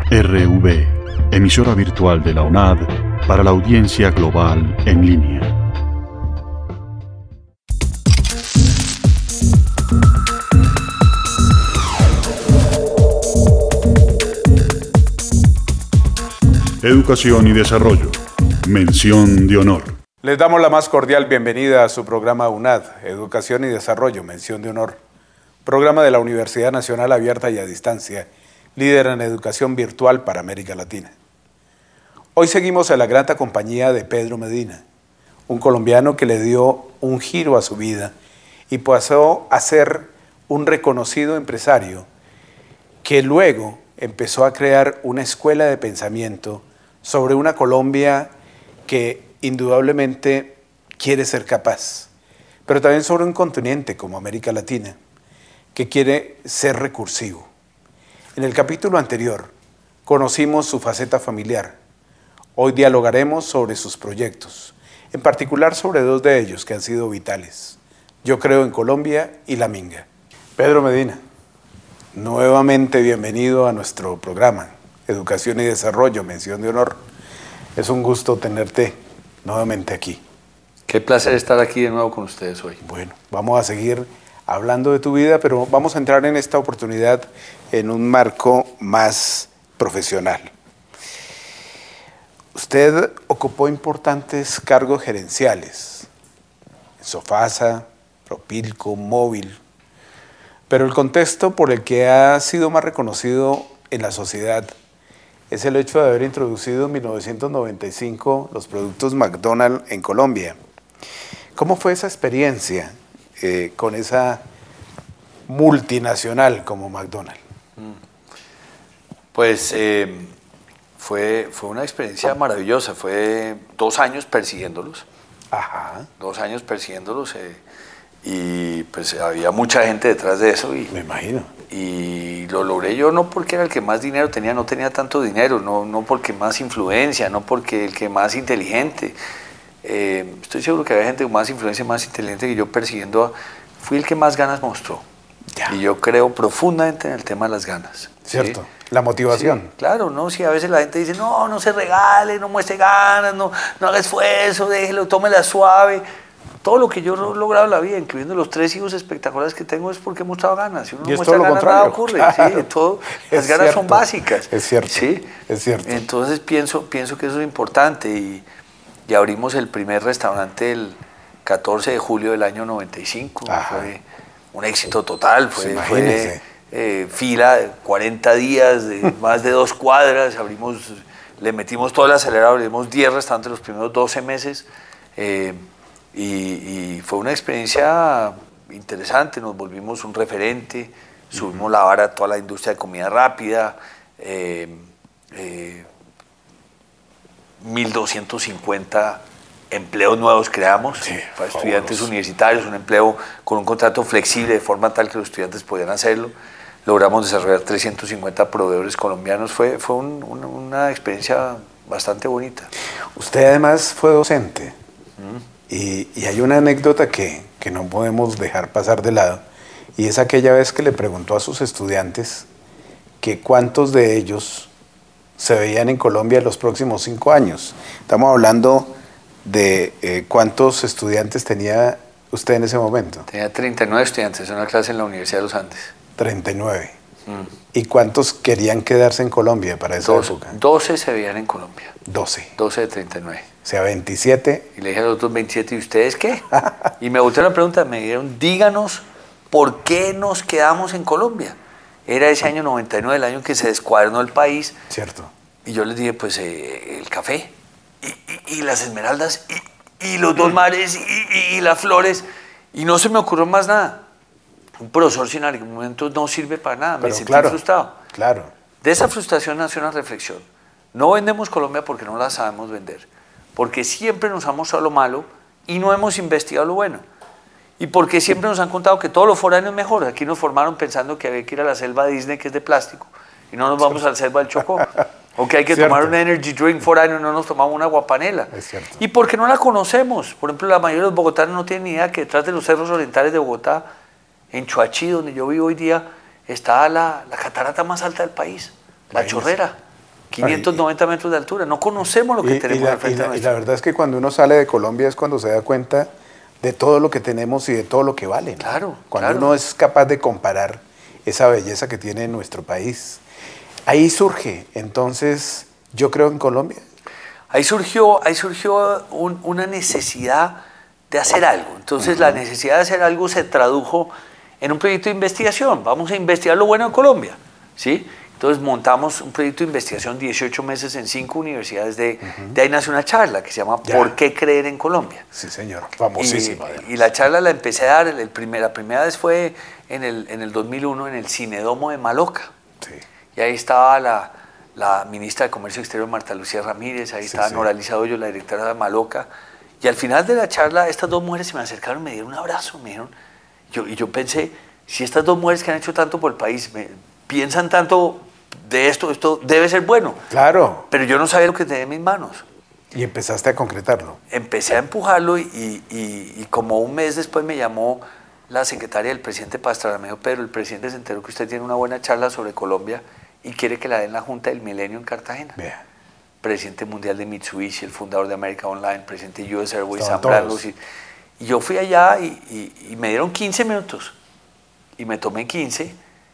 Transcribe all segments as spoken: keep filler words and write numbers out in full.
R V, emisora virtual de la UNAD para la audiencia global en línea. Educación y desarrollo. Mención de honor. Les damos la más cordial bienvenida a su programa UNAD, Educación y Desarrollo, Mención de Honor. Programa de la Universidad Nacional Abierta y a Distancia, líder en educación virtual para América Latina. Hoy seguimos a la grata compañía de Pedro Medina, un colombiano que le dio un giro a su vida y pasó a ser un reconocido empresario que luego empezó a crear una escuela de pensamiento sobre una Colombia que indudablemente quiere ser capaz, pero también sobre un continente como América Latina, que quiere ser recursivo. En el capítulo anterior conocimos su faceta familiar. Hoy dialogaremos sobre sus proyectos, en particular sobre dos de ellos que han sido vitales. Yo creo en Colombia y La Minga. Pedro Medina, nuevamente bienvenido a nuestro programa, Educación y Desarrollo, Mención de Honor. Es un gusto tenerte nuevamente aquí. Qué placer estar aquí de nuevo con ustedes hoy. Bueno, vamos a seguir hablando de tu vida, pero vamos a entrar en esta oportunidad en un marco más profesional. Usted ocupó importantes cargos gerenciales en Sofasa, Propilco, Móvil, pero el contexto por el que ha sido más reconocido en la sociedad es el hecho de haber introducido en mil novecientos noventa y cinco los productos McDonald's en Colombia. ¿Cómo fue esa experiencia eh, con esa multinacional como McDonald's? Pues eh, fue, fue una experiencia maravillosa. Fue dos años persiguiéndolos. Ajá. Dos años persiguiéndolos eh, y pues había mucha gente detrás de eso. Y, Me imagino. Y lo logré yo no porque era el que más dinero tenía, no tenía tanto dinero, no, no porque más influencia, no porque el que más inteligente. Eh, estoy seguro que había gente con más influencia, más inteligente que yo persiguiendo. A, fui el que más ganas mostró. Ya. Y yo creo profundamente en el tema de las ganas. Cierto, ¿sí? La motivación. Sí, claro, ¿no? Si a veces la gente dice, no, no se regale, no muestre ganas, no, no haga esfuerzo, déjelo, tómela suave. Todo lo que yo he logrado en la vida, incluyendo los tres hijos espectaculares que tengo, es porque he mostrado ganas. Si uno no muestra ganas, nada ocurre. Claro. Sí, todo, las ganas cierto. son básicas. Es cierto, ¿sí? es cierto. Entonces pienso, pienso que eso es importante y, y abrimos el primer restaurante el catorce de julio del año noventa y cinco. Ajá. Fue un éxito total, fue, fue eh, fila de cuarenta días, de más de dos cuadras, abrimos, le metimos todo el acelerador, abrimos diez restaurantes los primeros doce meses. Eh, Y, y fue una experiencia interesante, nos volvimos un referente, subimos uh-huh. la vara a toda la industria de comida rápida, eh, eh, mil doscientos cincuenta empleos nuevos creamos sí, para estudiantes fabuloso. Universitarios, un empleo con un contrato flexible de forma tal que los estudiantes podían hacerlo. Logramos desarrollar trescientos cincuenta proveedores colombianos, fue, fue un, una, una experiencia bastante bonita. Usted además fue docente. Uh-huh. Y, y hay una anécdota que, que no podemos dejar pasar de lado, y es aquella vez que le preguntó a sus estudiantes que cuántos de ellos se veían en Colombia en los próximos cinco años. Estamos hablando de eh, cuántos estudiantes tenía usted en ese momento. Tenía treinta y nueve estudiantes en una clase en la Universidad de los Andes. treinta y nueve. Mm. ¿Y cuántos querían quedarse en Colombia para esa Dos, época? doce se veían en Colombia. doce. doce de treinta y nueve. O sea, veintisiete. Y le dije a los otros veintisiete, ¿y ustedes qué? Y me voltearon la pregunta, me dijeron, díganos por qué nos quedamos en Colombia. Era ese año noventa y nueve, el año en que se descuadernó el país. Cierto. Y yo les dije, pues eh, el café, y, y, y las esmeraldas, y, y los dos mares, y, y, y las flores. Y no se me ocurrió más nada. Un profesor sin argumentos no sirve para nada, me Pero sentí claro, frustrado. Claro. De esa frustración nació una reflexión. No vendemos Colombia porque no la sabemos vender, porque siempre nos han mostrado lo malo y no hemos investigado lo bueno. Y porque siempre nos han contado que todo lo foráneo es mejor. Aquí nos formaron pensando que había que ir a la selva Disney, que es de plástico, y no nos vamos a la selva del Chocó. O que hay que tomar un energy drink foráneo y no nos tomamos una guapanela. Y porque no la conocemos. Por ejemplo, la mayoría de los bogotanos no tienen ni idea que detrás de los cerros orientales de Bogotá, en Choachí, donde yo vivo hoy día, está la, la catarata más alta del país, la Chorrera. quinientos noventa Ay, metros de altura. No conocemos lo que y, tenemos y la, al frente y la, nuestro. Y la verdad es que cuando uno sale de Colombia es cuando se da cuenta de todo lo que tenemos y de todo lo que vale, ¿no? Claro. Cuando claro. uno es capaz de comparar esa belleza que tiene nuestro país. Ahí surge, entonces, yo creo en Colombia. Ahí surgió, ahí surgió un, una necesidad de hacer algo. Entonces, uh-huh. la necesidad de hacer algo se tradujo en un proyecto de investigación. Vamos a investigar lo bueno de Colombia, ¿sí? Entonces, montamos un proyecto de investigación, dieciocho meses en cinco universidades. De, uh-huh. de ahí nace una charla que se llama ya. ¿Por qué creer en Colombia? Sí, señor. Famosísima. Y, y la charla la empecé a dar, el primer, la primera vez fue en el, en el dos mil uno en el Cinedomo de Maloca. Sí. Y ahí estaba la, la ministra de Comercio Exterior, Marta Lucía Ramírez, ahí sí, estaba sí. Nora Lisa Hoyo, la directora de Maloca. Y al final de la charla, estas dos mujeres se me acercaron y me dieron un abrazo. Me dieron, yo, y yo pensé, si estas dos mujeres que han hecho tanto por el país me, piensan tanto de esto, esto debe ser bueno. Claro. Pero yo no sabía lo que tenía en mis manos. Y empezaste a concretarlo. Empecé a empujarlo y, y, y, y como un mes después me llamó la secretaria del presidente Pastrana. Me dijo, Pedro, el presidente se enteró que usted tiene una buena charla sobre Colombia y quiere que la den en la Junta del Milenio en Cartagena. Vea. Presidente mundial de Mitsubishi, el fundador de America Online, presidente de U S Airways, Zambrano. Y, y yo fui allá y, y, y me dieron quince minutos. Y me tomé quince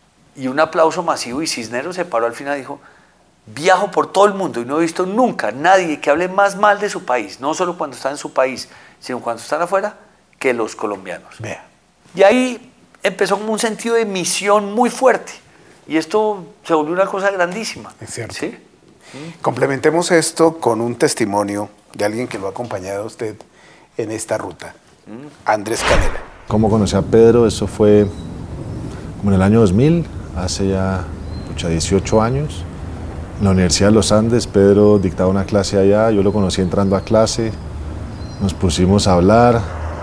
y un aplauso masivo y Cisneros se paró al final y dijo, viajo por todo el mundo y no he visto nunca nadie que hable más mal de su país, no solo cuando están en su país, sino cuando están afuera, que los colombianos. Vea. Y ahí empezó como un sentido de misión muy fuerte. Y esto se volvió una cosa grandísima. Es cierto. ¿Sí? Complementemos esto con un testimonio de alguien que lo ha acompañado a usted en esta ruta. Mm. Andrés Canela. ¿Cómo conocí a Pedro? Eso fue como en el año dos mil, hace ya pucha, dieciocho años. En la Universidad de los Andes, Pedro dictaba una clase allá, yo lo conocí entrando a clase, nos pusimos a hablar.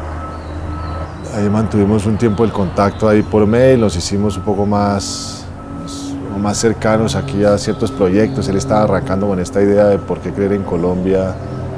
Ahí mantuvimos un tiempo el contacto ahí por mail, nos hicimos un poco más, más cercanos aquí a ciertos proyectos. Él estaba arrancando con esta idea de por qué creer en Colombia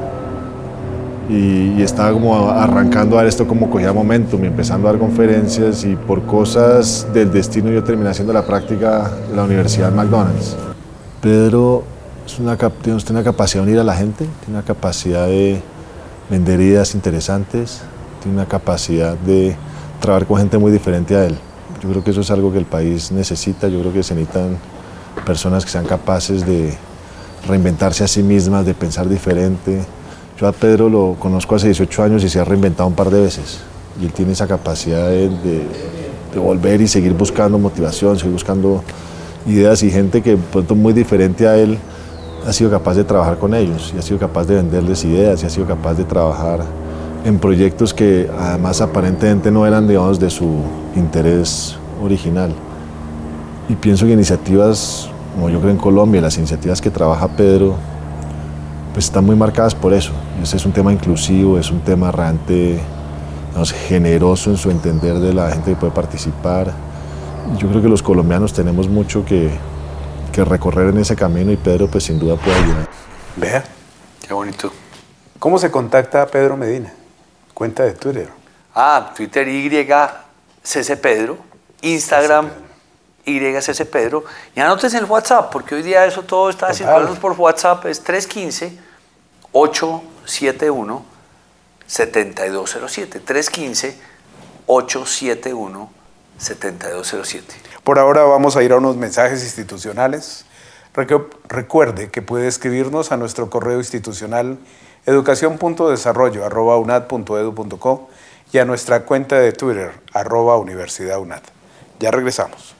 y, y estaba como arrancando a ver esto como cogía momentum y empezando a dar conferencias y por cosas del destino yo terminé haciendo la práctica de la Universidad McDonald's. Pedro es una, tiene una capacidad de unir a la gente, tiene una capacidad de vender ideas interesantes, tiene una capacidad de trabajar con gente muy diferente a él. Yo creo que eso es algo que el país necesita, yo creo que se necesitan personas que sean capaces de reinventarse a sí mismas, de pensar diferente. Yo a Pedro lo conozco hace dieciocho años y se ha reinventado un par de veces. Y él tiene esa capacidad de, de, de volver y seguir buscando motivación, seguir buscando ideas y gente que pronto muy diferente a él ha sido capaz de trabajar con ellos y ha sido capaz de venderles ideas y ha sido capaz de trabajar en proyectos que además aparentemente no eran, digamos, de su interés original. Y pienso que iniciativas, como yo creo en Colombia, las iniciativas que trabaja Pedro, pues están muy marcadas por eso. Ese es un tema inclusivo, es un tema realmente, digamos, generoso en su entender de la gente que puede participar. Y yo creo que los colombianos tenemos mucho que, que recorrer en ese camino y Pedro pues sin duda puede ayudar. Vea. Qué bonito. ¿Cómo se contacta a Pedro Medina? Cuenta de Twitter. Ah, Twitter Y C C Pedro, Instagram Y C C Pedro. Y anótense el WhatsApp, porque hoy día eso todo está Total. circulando por WhatsApp. Es tres uno cinco, ocho siete uno, siete dos cero siete. tres uno cinco, ocho siete uno, siete dos cero siete. Por ahora vamos a ir a unos mensajes institucionales. Recu- recuerde que puede escribirnos a nuestro correo institucional educación punto desarrollo arroba unad punto edu punto co y a nuestra cuenta de Twitter, arroba Universidad UNAD. Ya regresamos.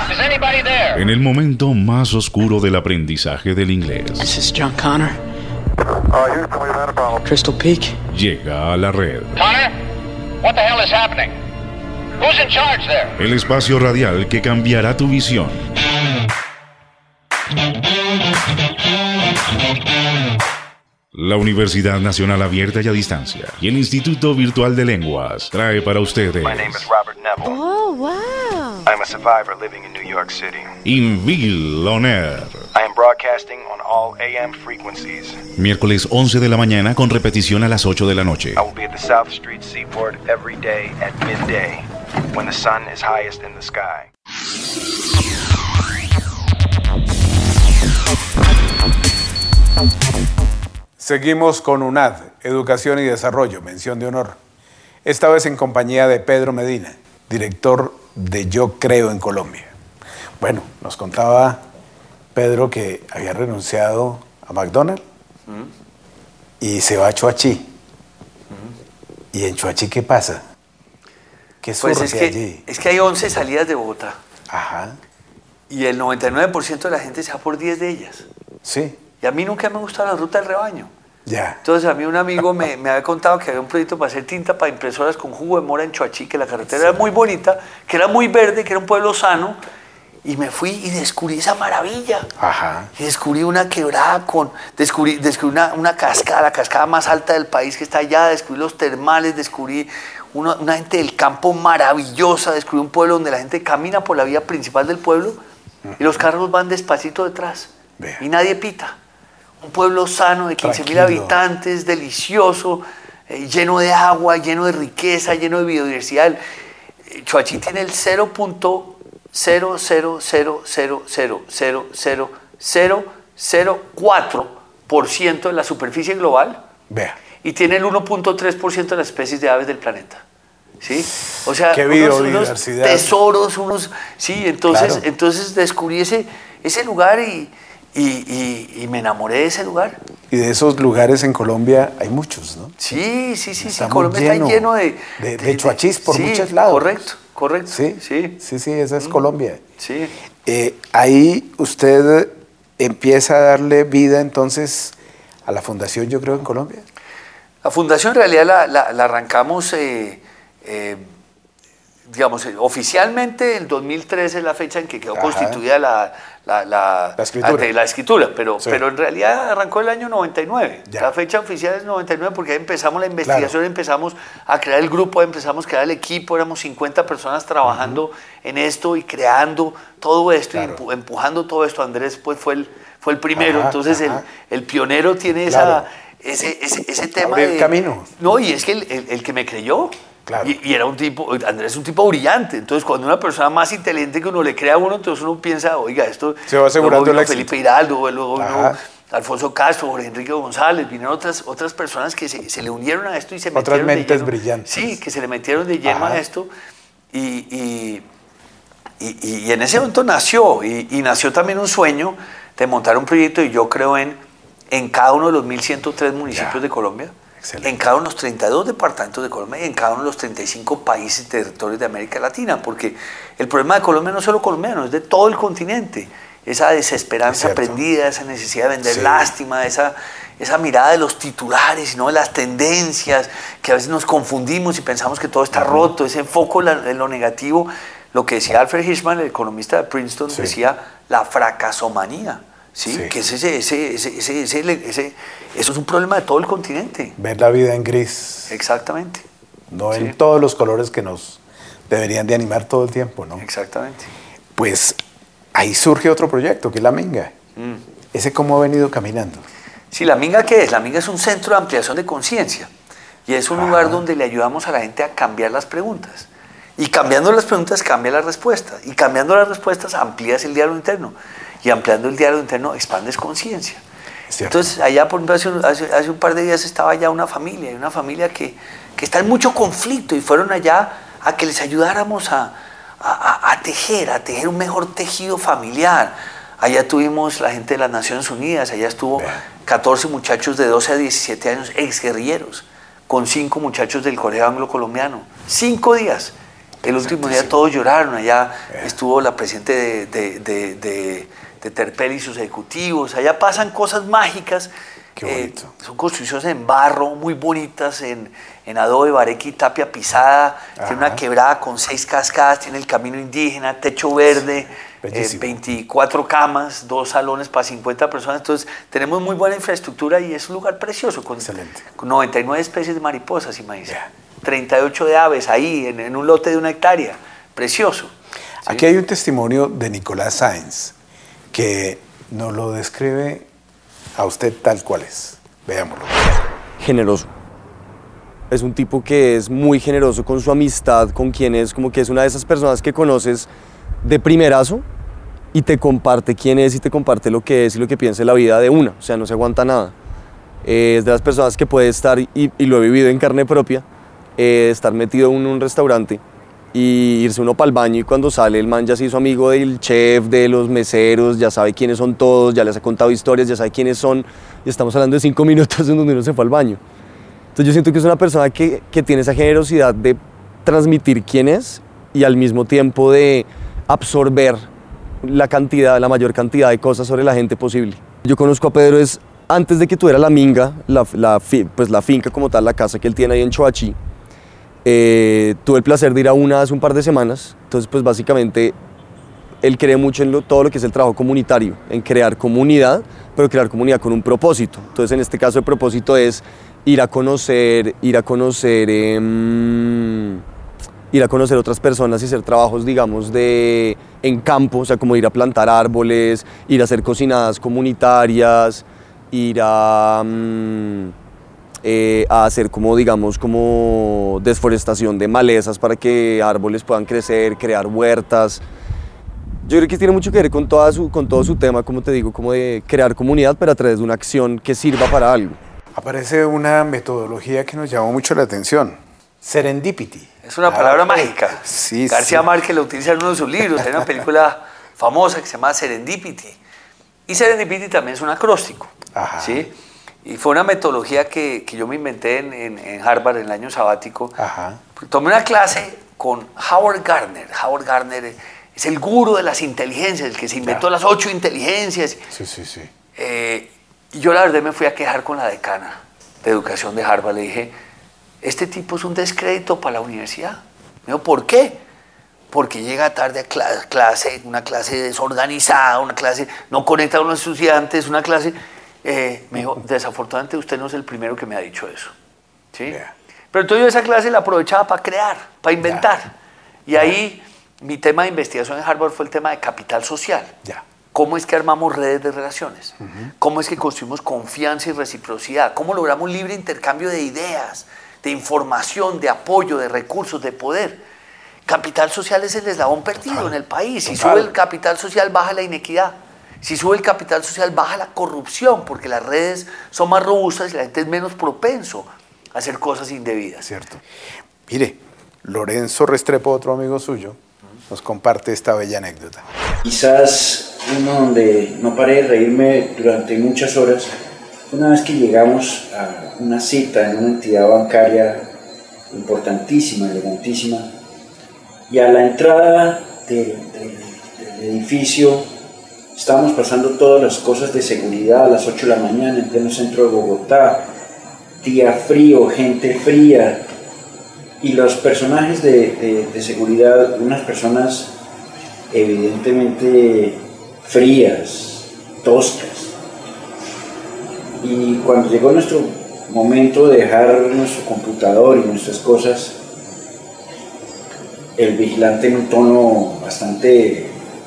En el momento más oscuro del aprendizaje del inglés, This is John Connor. Crystal Peak. llega a la red. Connor, what the hell is happening? Who's in charge there? El espacio radial que cambiará tu visión. La Universidad Nacional Abierta y a Distancia y el Instituto Virtual de Lenguas trae para ustedes My name is Robert Neville. Oh, wow. I'm a survivor living in New York City. Invil On Air. I am broadcasting on all A M frequencies. Miércoles once de la mañana con repetición a las ocho de la noche. I will be at the South Street Seaport every day at midday when the sun is highest in the sky. Seguimos con UNAD, Educación y Desarrollo, mención de honor. Esta vez en compañía de Pedro Medina, director de Yo Creo en Colombia. Bueno, nos contaba Pedro que había renunciado a McDonald's mm. y se va a Choachí. Mm. ¿Y en Choachí qué pasa? ¿Qué surge pues es que, allí? Es que hay once salidas de Bogotá. Ajá. Y el noventa y nueve por ciento de la gente se va por diez de ellas. Sí. Y a mí nunca me ha gustado la ruta del rebaño. Ya. Entonces a mí un amigo me, me había contado que había un proyecto para hacer tinta para impresoras con jugo de mora en Choachí, que la carretera sí. era muy bonita, que era muy verde, que era un pueblo sano. Y me fui y descubrí esa maravilla. Ajá. Y descubrí una quebrada con... Descubrí, descubrí una, una cascada, la cascada más alta del país que está allá. Descubrí los termales, descubrí una, una gente del campo maravillosa. Descubrí un pueblo donde la gente camina por la vía principal del pueblo uh-huh. y los carros van despacito detrás. Vea. Y nadie pita. Un pueblo sano de quince mil habitantes, delicioso, eh, lleno de agua, lleno de riqueza, lleno de biodiversidad. Eh, Choachí tiene el cero punto cero cero cero cero cero cero cero cero cero cuatro por ciento de la superficie global. Vea. Y tiene el uno punto tres por ciento de las especies de aves del planeta. ¿Sí? O sea, qué unos, unos tesoros, unos... Sí, entonces, claro. entonces descubrí ese, ese lugar y... Y, y, y me enamoré de ese lugar. Y de esos lugares en Colombia hay muchos, ¿no? Sí, sí, sí, sí. Colombia lleno, está lleno de... De, de, de choachís por sí, muchos lados. Correcto, correcto. Sí, sí, sí, sí esa es mm. Colombia. Sí. Eh, ahí usted empieza a darle vida entonces a la Fundación Yo Creo en Colombia. La Fundación en realidad la, la, la arrancamos... Eh, eh, digamos, oficialmente el dos mil trece es la fecha en que quedó Ajá. constituida la, la, la, la escritura, la, la escritura pero, sí. pero en realidad arrancó el año noventa y nueve. Ya. La fecha oficial es noventa y nueve porque ahí empezamos la investigación, claro. empezamos a crear el grupo, empezamos a crear el equipo, éramos cincuenta personas trabajando uh-huh. en esto y creando todo esto claro. y empujando todo esto. Andrés pues fue el, fue el primero, Ajá, entonces el, el pionero tiene claro. esa, ese, ese, ese tema Abre el de... camino. No, y es que el, el, el que me creyó, Claro. Y, y era un tipo, Andrés es un tipo brillante, entonces cuando una persona más inteligente que uno le crea a uno, entonces uno piensa, oiga, esto... Se va asegurando el éxito. Felipe Hiraldo, luego vino Alfonso Castro, Jorge Enrique González, vinieron otras, otras personas que se, se le unieron a esto y se otras metieron mentes de lleno, brillantes. Sí, que se le metieron de lleno Ajá. a esto y, y, y, y en ese momento nació, y, y nació también un sueño de montar un proyecto y yo creo en, en cada uno de los mil ciento tres municipios ya. de Colombia. Excelente. En cada uno de los treinta y dos departamentos de Colombia y en cada uno de los treinta y cinco países y territorios de América Latina, porque el problema de Colombia no es solo colombiano, es de todo el continente. Esa desesperanza aprendida, esa necesidad de vender sí. lástima, esa, esa mirada de los titulares, ¿no? de las tendencias, que a veces nos confundimos y pensamos que todo está uh-huh. roto, ese enfoque en lo negativo. Lo que decía Alfred Hirschman, el economista de Princeton, sí. decía la fracasomanía. ¿Sí? Sí. Que ese, ese, ese, ese, ese, ese, eso es un problema de todo el continente. Ver la vida en gris. Exactamente. No sí. en todos los colores que nos deberían de animar todo el tiempo, ¿no? Exactamente. Pues ahí surge otro proyecto, que es La Minga. Mm. ¿Ese cómo ha venido caminando? Sí, ¿La Minga qué es? La Minga es un centro de ampliación de conciencia. Y es un ah. lugar donde le ayudamos a la gente a cambiar las preguntas. Y cambiando las preguntas, cambia las respuestas. Y cambiando las respuestas, amplías el diálogo interno. Y ampliando el diálogo interno, expandes conciencia. Entonces, allá, por ejemplo, hace, hace, hace un par de días estaba allá una familia, una familia que, que está en mucho conflicto y fueron allá a que les ayudáramos a, a, a tejer, a tejer un mejor tejido familiar. Allá tuvimos la gente de las Naciones Unidas, allá estuvo catorce muchachos de doce a diecisiete años, exguerrilleros, con cinco muchachos del Colegio Anglo-Colombiano. Cinco días. El último día todos lloraron, allá estuvo la presidenta de, de, de, de, de Terpel y sus ejecutivos, allá pasan cosas mágicas. Qué bonito. Eh, son construcciones en barro, muy bonitas, en, en adobe, bareque y tapia pisada, Ajá. tiene una quebrada con seis cascadas, tiene el camino indígena, techo verde, eh, veinticuatro camas, dos salones para cincuenta personas, entonces tenemos muy buena infraestructura y es un lugar precioso, con, con noventa y nueve especies de mariposas y maíz. Yeah. treinta y ocho de aves ahí, en, en un lote de una hectárea. Precioso. ¿Sí? Aquí hay un testimonio de Nicolás Sáenz que nos lo describe a usted tal cual es. Veámoslo. Generoso. Es un tipo que es muy generoso con su amistad, con quien es, como que es una de esas personas que conoces de primerazo y te comparte quién es y te comparte lo que es y lo que piensa de la vida de una. O sea, no se aguanta nada. Eh, es de las personas que puede estar, y, y lo he vivido en carne propia, eh, estar metido en un restaurante y irse uno para el baño y cuando sale el man ya se hizo amigo del chef, de los meseros, ya sabe quiénes son todos, ya les ha contado historias, ya sabe quiénes son, y estamos hablando de cinco minutos en donde uno se fue al baño. Entonces yo siento que es una persona que, que tiene esa generosidad de transmitir quién es y al mismo tiempo de absorber la cantidad, la mayor cantidad de cosas sobre la gente posible. Yo conozco a Pedro es antes de que tuviera la minga, la, la, pues la finca como tal, la casa que él tiene ahí en Choachí. Eh, tuve el placer de ir a una hace un par de semanas, entonces pues básicamente él cree mucho en lo, todo lo que es el trabajo comunitario, en crear comunidad, pero crear comunidad con un propósito. Entonces en este caso el propósito es ir a conocer, ir a conocer, eh, ir a conocer otras personas y hacer trabajos, digamos, de, en campo, o sea, como ir a plantar árboles, ir a hacer cocinadas comunitarias, ir a... Um, Eh, a hacer como digamos como desforestación de malezas para que árboles puedan crecer, crear huertas. Yo creo que tiene mucho que ver con, toda su, con todo su tema, como te digo, como de crear comunidad, pero a través de una acción que sirva para algo. Aparece una metodología que nos llamó mucho la atención, serendipity. Es una palabra ah, mágica. Sí, García sí. Márquez lo utiliza en uno de sus libros, hay una película famosa que se llama Serendipity. Y Serendipity también es un acróstico. Ajá. ¿Sí? Y fue una metodología que, que yo me inventé en, en, en Harvard en el año sabático. Ajá. Tomé una clase con Howard Gardner. Howard Gardner es el gurú de las inteligencias, el que se inventó ya. las ocho inteligencias. Sí, sí, sí. Eh, y yo la verdad me fui a quejar con la decana de educación de Harvard. Le dije, este tipo es un descrédito para la universidad. Me dijo, ¿por qué? Porque llega tarde a clase, una clase desorganizada, una clase no conecta con los estudiantes, una clase... Eh, me dijo, desafortunadamente usted no es el primero que me ha dicho eso. ¿Sí? Yeah. Pero entonces yo esa clase la aprovechaba para crear, para inventar. Yeah. Y yeah. ahí mi tema de investigación en Harvard fue el tema de capital social. Yeah. ¿Cómo es que armamos redes de relaciones? Uh-huh. ¿Cómo es que construimos confianza y reciprocidad? ¿Cómo logramos libre intercambio de ideas, de información, de apoyo, de recursos, de poder? Capital social es el eslabón perdido Total. en el país. Si Total. sube el capital social, baja la inequidad. Si sube el capital social, baja la corrupción, porque las redes son más robustas y la gente es menos propenso a hacer cosas indebidas. Cierto. Mire, Lorenzo Restrepo, otro amigo suyo, nos comparte esta bella anécdota. Quizás uno donde no paré de reírme durante muchas horas, una vez que llegamos a una cita en una entidad bancaria importantísima, elegantísima, y a la entrada de, de, del edificio, estábamos pasando todas las cosas de seguridad a las ocho de la mañana en pleno centro de Bogotá, día frío, gente fría, y los personajes de, de, de seguridad, unas personas evidentemente frías, toscas. Y cuando llegó nuestro momento de dejar nuestro computador y nuestras cosas, el vigilante en un tono bastante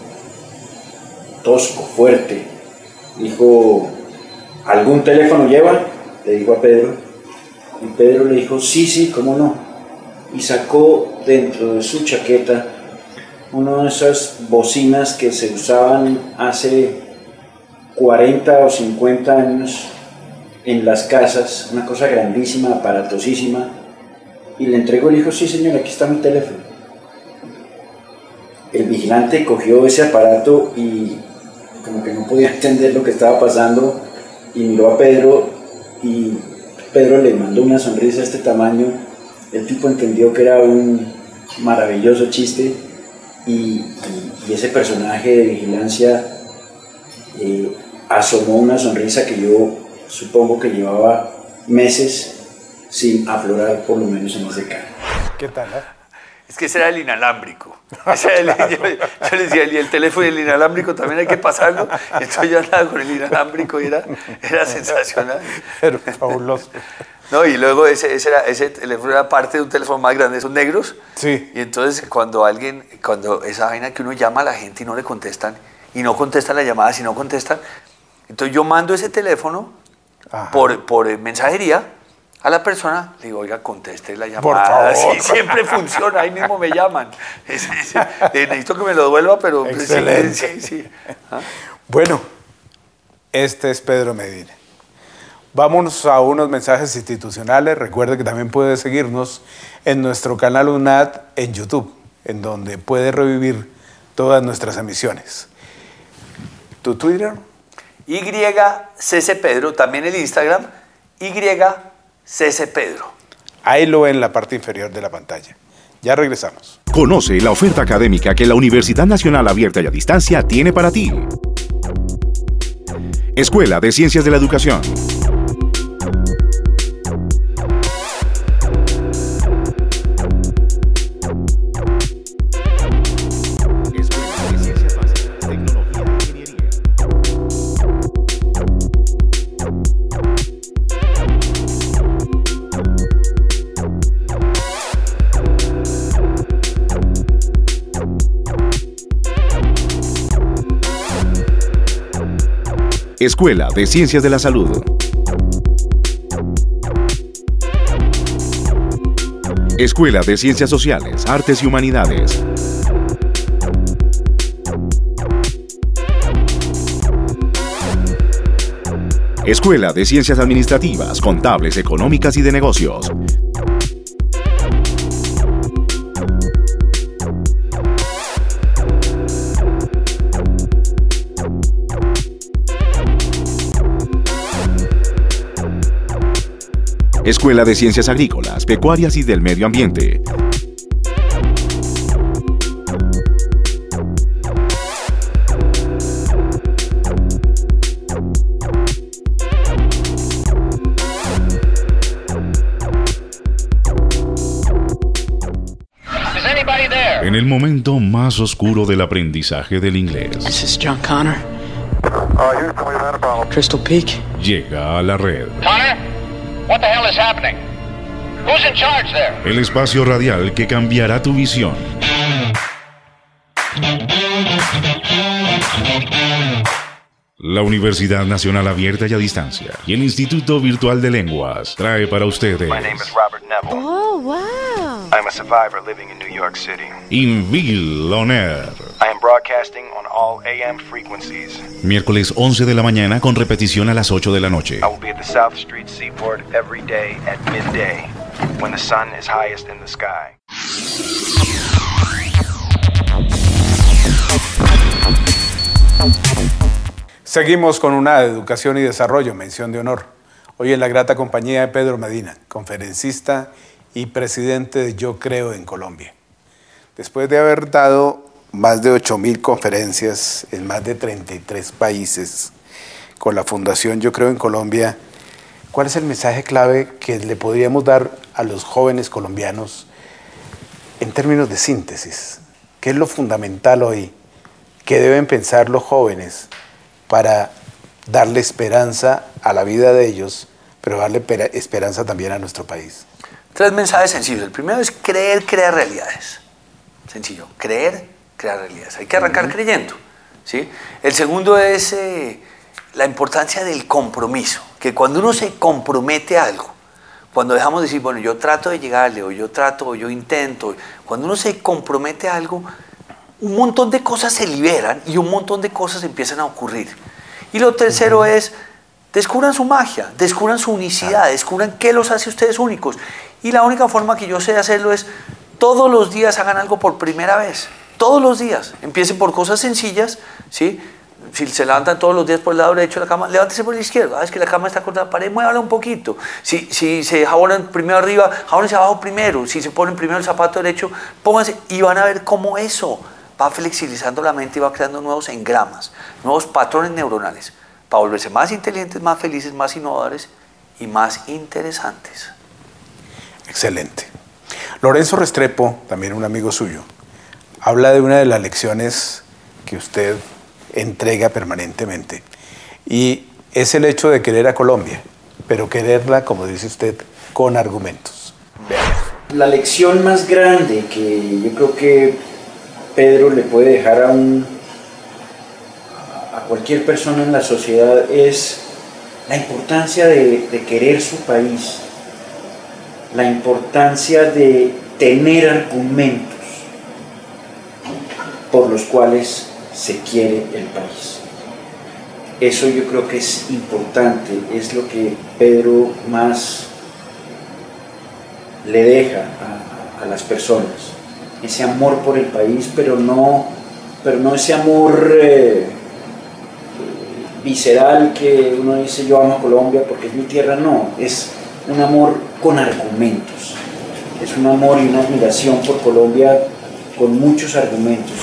tosco, fuerte, dijo, ¿algún teléfono lleva? Le dijo a Pedro, y Pedro le dijo, sí, sí, cómo no, y sacó dentro de su chaqueta una de esas bocinas que se usaban hace cuarenta o cincuenta años en las casas, una cosa grandísima, aparatosísima, y le entregó y le dijo, sí señor, aquí está mi teléfono. El vigilante cogió ese aparato y como que no podía entender lo que estaba pasando y miró a Pedro y Pedro le mandó una sonrisa de este tamaño. El tipo entendió que era un maravilloso chiste y, y, y ese personaje de vigilancia eh, asomó una sonrisa que yo supongo que llevaba meses sin aflorar, por lo menos en ese cara. ¿Qué tal? Eh? Es que ese era el inalámbrico. Ese era el, yo, yo le decía, y el teléfono y el inalámbrico también hay que pasarlo. Entonces yo andaba con el inalámbrico y era, era sensacional. Era fabuloso. No, y luego ese, ese, era, ese teléfono era parte de un teléfono más grande, esos negros. Sí. Y entonces cuando alguien, cuando esa vaina que uno llama a la gente y no le contestan, y no contestan la llamada, si no contestan, entonces yo mando ese teléfono por, por mensajería a la persona, le digo, oiga, conteste la llamada. Por favor. Sí, siempre funciona, ahí mismo me llaman. Es, es, necesito que me lo devuelva, pero... Excelente. Sí, sí. ¿Ah? Bueno, este es Pedro Medina. Vamos a unos mensajes institucionales. Recuerde que también puede seguirnos en nuestro canal U N A D en YouTube, en donde puede revivir todas nuestras emisiones. ¿Tu Twitter? Y C C Pedro, también el Instagram, Y C C Pedro. Ahí lo ve en la parte inferior de la pantalla. Ya regresamos. Conoce la oferta académica que la Universidad Nacional Abierta y a Distancia tiene para ti. Escuela de Ciencias de la Educación. Escuela de Ciencias de la Salud. Escuela de Ciencias Sociales, Artes y Humanidades. Escuela de Ciencias Administrativas, Contables, Económicas y de Negocios. Escuela de Ciencias Agrícolas, Pecuarias y del Medio Ambiente. En el momento más oscuro del aprendizaje del inglés, This is John Connor. Crystal Peak. Llega a la red. Connor? What the hell is happening? Who's in charge there? El espacio radial que cambiará tu visión. La Universidad Nacional Abierta y a Distancia y el Instituto Virtual de Lenguas trae para ustedes My name is Robert Neville. Oh, wow. I'm a survivor living in New York City. Inville On Air. I am broadcasting on all A M frequencies. Miércoles once de la mañana con repetición a las ocho de la noche. I will be at the South Street Seaport every day at midday when the sun is highest in the sky. Seguimos con una de Educación y Desarrollo, mención de honor. Hoy en la grata compañía de Pedro Medina, conferencista y presidente de Yo Creo en Colombia. Después de haber dado más de ocho mil conferencias en más de treinta y tres países con la Fundación Yo Creo en Colombia, ¿cuál es el mensaje clave que le podríamos dar a los jóvenes colombianos en términos de síntesis? ¿Qué es lo fundamental hoy que deben pensar los jóvenes para darle esperanza a la vida de ellos, pero darle esperanza también a nuestro país? Tres mensajes sencillos. El primero es creer, crear realidades. Sencillo. Creer, crear realidades. Hay que arrancar uh-huh. creyendo, ¿sí? El segundo es eh, la importancia del compromiso. Que cuando uno se compromete a algo, cuando dejamos de decir, bueno, yo trato de llegarle, o yo trato, o yo intento, cuando uno se compromete a algo, un montón de cosas se liberan y un montón de cosas empiezan a ocurrir. Y lo tercero uh-huh. es, descubran su magia, descubran su unicidad, descubran qué los hace ustedes únicos. Y la única forma que yo sé hacerlo es, todos los días hagan algo por primera vez. Todos los días. Empiecen por cosas sencillas, ¿sí? Si se levantan todos los días por el lado derecho de la cama, levántese por el izquierdo. Ah, es que la cama está contra la pared, muévala un poquito. Si, si se jabonan primero arriba, jabónense abajo primero. Si se ponen primero el zapato derecho, pónganse y van a ver cómo eso va flexibilizando la mente y va creando nuevos engramas, nuevos patrones neuronales para volverse más inteligentes, más felices, más innovadores y más interesantes. Excelente. Lorenzo Restrepo, también un amigo suyo, habla de una de las lecciones que usted entrega permanentemente y es el hecho de querer a Colombia, pero quererla, como dice usted, con argumentos. Veamos. La lección más grande que yo creo que Pedro le puede dejar a, un, a cualquier persona en la sociedad es la importancia de, de querer su país, la importancia de tener argumentos por los cuales se quiere el país. eso yo creo que es importante, es lo que Pedro más le deja a, a las personas, ese amor por el país, pero no, pero no ese amor eh, visceral que uno dice yo amo a Colombia porque es mi tierra, no, es un amor con argumentos, es un amor y una admiración por Colombia con muchos argumentos.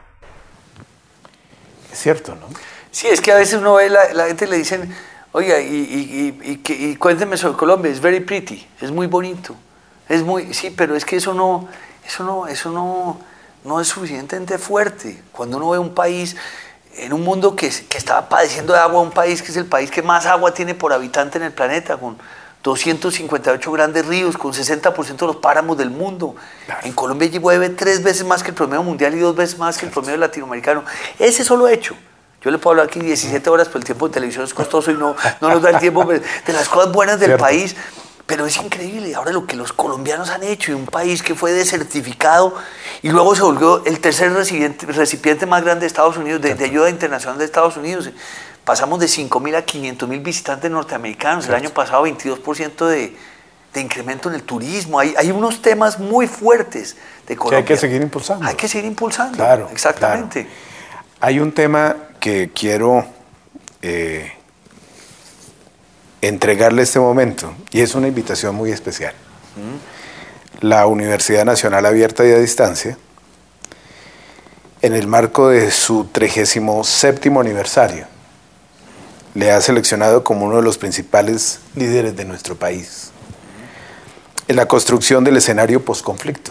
Es cierto, ¿no? Sí, es que a veces uno ve, la, la gente le dicen, oiga, y, y, y, y, y cuénteme sobre Colombia, es very pretty, es muy bonito, es muy, sí, pero es que eso no, eso no, eso no, no es suficientemente fuerte. Cuando uno ve un país, en un mundo que, que está padeciendo de agua, un país que es el país que más agua tiene por habitante en el planeta, con doscientos cincuenta y ocho grandes ríos, con sesenta por ciento de los páramos del mundo. Claro. En Colombia llueve tres veces más que el promedio mundial y dos veces más que el promedio latinoamericano. Ese solo hecho. Yo le puedo hablar aquí diecisiete horas, pero el tiempo de televisión es costoso y no, no nos da el tiempo de las cosas buenas del Cierto. país. Pero es increíble ahora lo que los colombianos han hecho, y un país que fue desertificado y luego se volvió el tercer recipiente, recipiente más grande de Estados Unidos, de, de ayuda internacional de Estados Unidos. Pasamos de cinco mil a quinientos mil visitantes norteamericanos. Cierto. El año pasado veintidós por ciento de, de incremento en el turismo. Hay, hay unos temas muy fuertes de Colombia. Que hay que seguir impulsando. Hay que seguir impulsando, claro, exactamente. Claro. Hay un tema que quiero eh, entregarle este momento, y es una invitación muy especial. Mm. La Universidad Nacional Abierta y a Distancia, en el marco de su trigésimo séptimo aniversario, le ha seleccionado como uno de los principales líderes de nuestro país en la construcción del escenario posconflicto.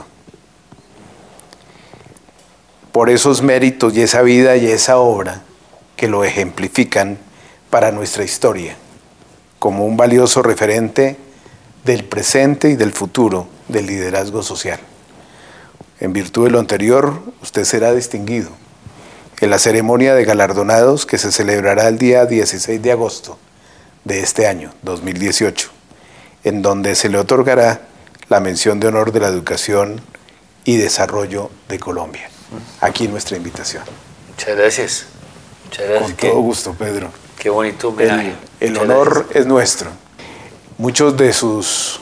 Por esos méritos y esa vida y esa obra que lo ejemplifican para nuestra historia, como un valioso referente del presente y del futuro del liderazgo social. En virtud de lo anterior, usted será distinguido en la ceremonia de galardonados que se celebrará el día dieciséis de agosto de este año, dos mil dieciocho, en donde se le otorgará la mención de honor de la educación y desarrollo de Colombia. Aquí nuestra invitación. Muchas gracias. Muchas gracias. Con todo gusto, Pedro. Qué bonito homenaje. El, el honor gracias. Es nuestro. Muchos de sus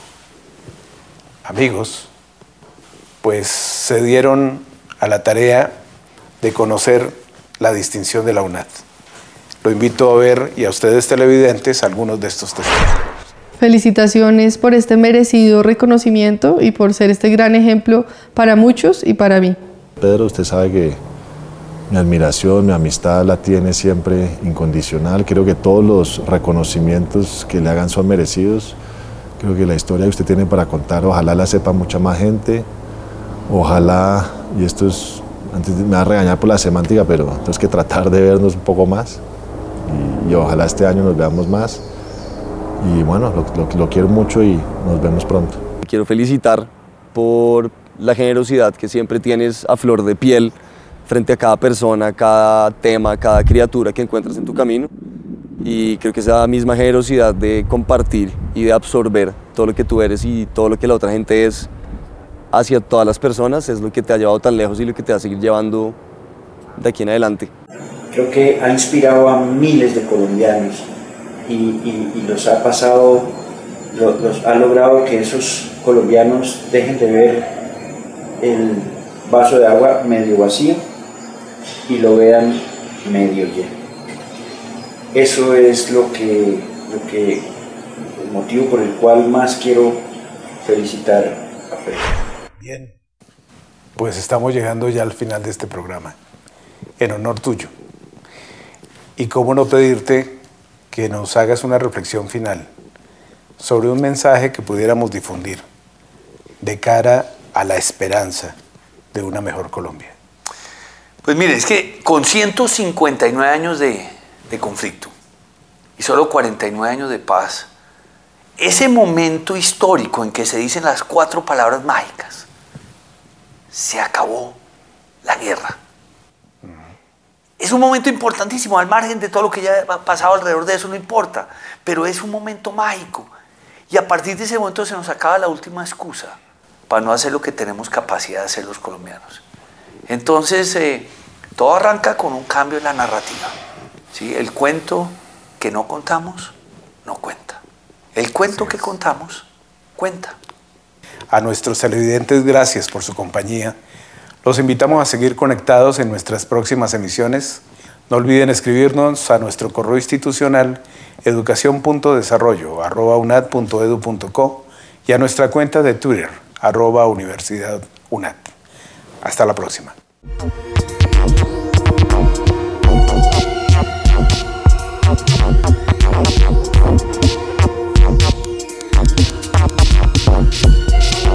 amigos pues se dieron a la tarea de conocer la distinción de la UNAD. Lo invito a ver, y a ustedes televidentes, algunos de estos testimonios. Felicitaciones por este merecido reconocimiento y por ser este gran ejemplo para muchos y para mí. Pedro, usted sabe que mi admiración, mi amistad la tiene siempre incondicional. Creo que todos los reconocimientos que le hagan son merecidos. Creo que la historia que usted tiene para contar, ojalá la sepa mucha más gente. Ojalá, y esto es, antes me va a regañar por la semántica, pero tenemos que tratar de vernos un poco más. Y, y ojalá este año nos veamos más. Y bueno, lo, lo, lo quiero mucho y nos vemos pronto. Quiero felicitar por la generosidad que siempre tienes a flor de piel frente a cada persona, cada tema, cada criatura que encuentras en tu camino. Y creo que esa misma generosidad de compartir y de absorber todo lo que tú eres y todo lo que la otra gente es hacia todas las personas es lo que te ha llevado tan lejos y lo que te va a seguir llevando de aquí en adelante. Creo que ha inspirado a miles de colombianos y, y, y los ha pasado, los, los ha logrado que esos colombianos dejen de ver el vaso de agua medio vacío y lo vean medio lleno. Eso es lo que, lo que, el motivo por el cual más quiero felicitar a Pedro. Bien, pues estamos llegando ya al final de este programa, en honor tuyo. Y cómo no pedirte que nos hagas una reflexión final sobre un mensaje que pudiéramos difundir de cara a la esperanza de una mejor Colombia. Pues mire, es que con ciento cincuenta y nueve años de, de conflicto y solo cuarenta y nueve años de paz, ese momento histórico en que se dicen las cuatro palabras mágicas, se acabó la guerra. Uh-huh. Es un momento importantísimo, al margen de todo lo que ya ha pasado alrededor de eso, no importa, pero es un momento mágico. Y a partir de ese momento se nos acaba la última excusa para no hacer lo que tenemos capacidad de hacer los colombianos. Entonces, eh, todo arranca con un cambio en la narrativa. ¿sí? El cuento que no contamos, no cuenta. El cuento que contamos, cuenta. A nuestros televidentes, gracias por su compañía. Los invitamos a seguir conectados en nuestras próximas emisiones. No olviden escribirnos a nuestro correo institucional educación punto desarrollo arroba unad punto edu punto co y a nuestra cuenta de Twitter, arroba Universidad UNAD. Hasta la próxima.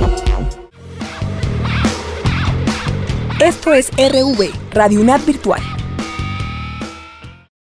Esto es R V, Radio UNAD Virtual.